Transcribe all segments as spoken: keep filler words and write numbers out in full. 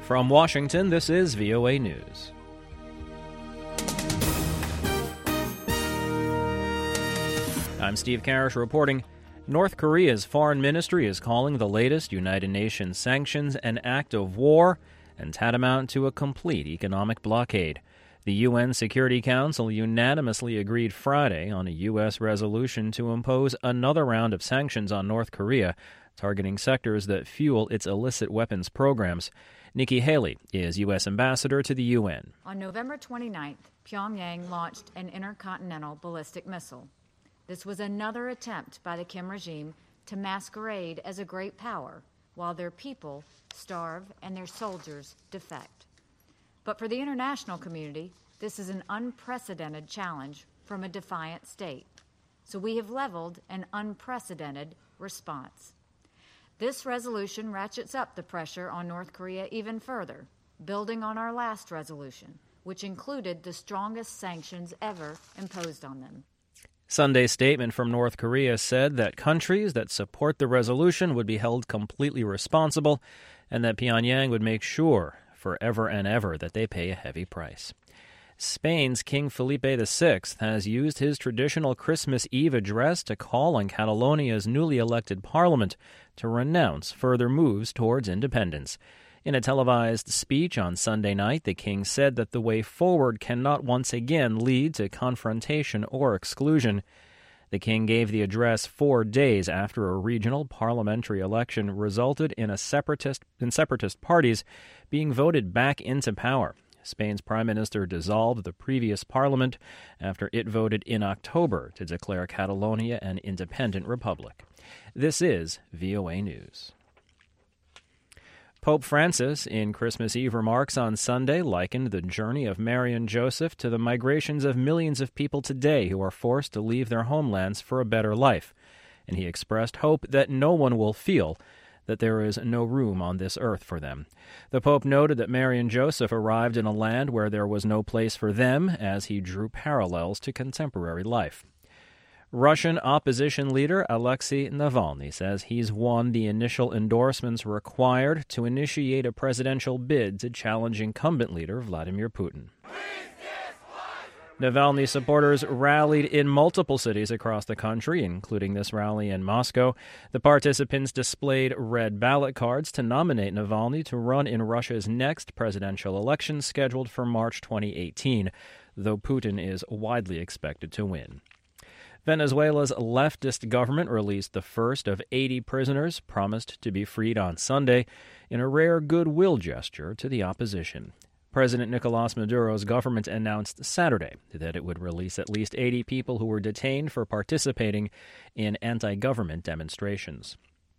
From Washington, this is V O A News. I'm Steve Karish reporting. North Korea's foreign ministry is calling the latest United Nations sanctions an act of war and tantamount to a complete economic blockade. The U N Security Council unanimously agreed Friday on a U S resolution to impose another round of sanctions on North Korea, targeting sectors that fuel its illicit weapons programs. Nikki Haley is U S ambassador to the U N. On November twenty-ninth, Pyongyang launched an intercontinental ballistic missile. This was another attempt by the Kim regime to masquerade as a great power while their people starve and their soldiers defect. But for the international community, this is an unprecedented challenge from a defiant state. So we have leveled an unprecedented response. This resolution ratchets up the pressure on North Korea even further, building on our last resolution, which included the strongest sanctions ever imposed on them. Sunday's statement from North Korea said that countries that support the resolution would be held completely responsible and that Pyongyang would make sure forever and ever that they pay a heavy price. Spain's King Felipe the Sixth has used his traditional Christmas Eve address to call on Catalonia's newly elected parliament to renounce further moves towards independence. In a televised speech on Sunday night, the king said that the way forward cannot once again lead to confrontation or exclusion. The king gave the address four days after a regional parliamentary election resulted in a separatist in separatist parties being voted back into power. Spain's prime minister dissolved the previous parliament after it voted in October to declare Catalonia an independent republic. This is V O A News. Pope Francis, in Christmas Eve remarks on Sunday, likened the journey of Mary and Joseph to the migrations of millions of people today who are forced to leave their homelands for a better life, and he expressed hope that no one will feel that there is no room on this earth for them. The Pope noted that Mary and Joseph arrived in a land where there was no place for them, as he drew parallels to contemporary life. Russian opposition leader Alexei Navalny says he's won the initial endorsements required to initiate a presidential bid to challenge incumbent leader Vladimir Putin. Navalny supporters rallied in multiple cities across the country, including this rally in Moscow. The participants displayed red ballot cards to nominate Navalny to run in Russia's next presidential election scheduled for March twenty eighteen, though Putin is widely expected to win. Venezuela's leftist government released the first of eighty prisoners promised to be freed on Sunday in a rare goodwill gesture to the opposition. President Nicolas Maduro's government announced Saturday that it would release at least eighty people who were detained for participating in anti-government demonstrations.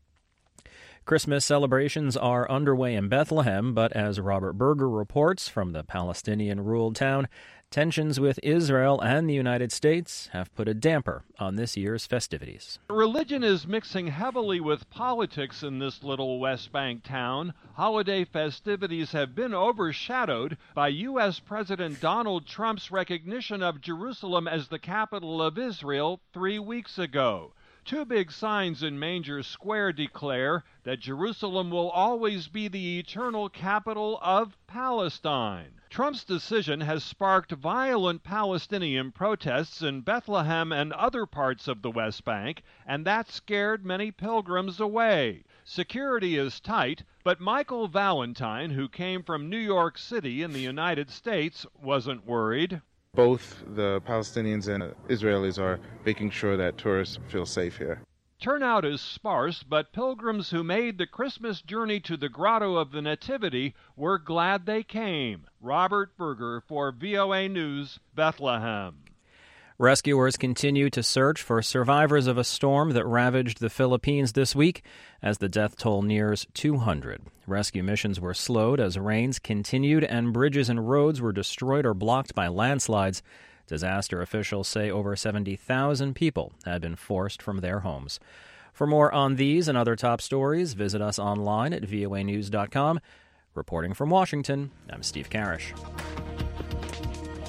Christmas celebrations are underway in Bethlehem, but as Robert Berger reports from the Palestinian-ruled town, tensions with Israel and the United States have put a damper on this year's festivities. Religion is mixing heavily with politics in this little West Bank town. Holiday festivities have been overshadowed by U S President Donald Trump's recognition of Jerusalem as the capital of Israel three weeks ago. Two big signs in Manger Square declare that Jerusalem will always be the eternal capital of Palestine. Trump's decision has sparked violent Palestinian protests in Bethlehem and other parts of the West Bank, and that scared many pilgrims away. Security is tight, but Michael Valentine, who came from New York City in the United States, wasn't worried. Both the Palestinians and Israelis are making sure that tourists feel safe here. Turnout is sparse, but pilgrims who made the Christmas journey to the Grotto of the Nativity were glad they came. Robert Berger for V O A News, Bethlehem. Rescuers continue to search for survivors of a storm that ravaged the Philippines this week as the death toll nears two hundred. Rescue missions were slowed as rains continued and bridges and roads were destroyed or blocked by landslides. Disaster officials say over seventy thousand people have been forced from their homes. For more on these and other top stories, visit us online at V O A news dot com. Reporting from Washington, I'm Steve Karish.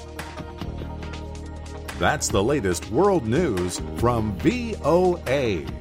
That's the latest world news from V O A.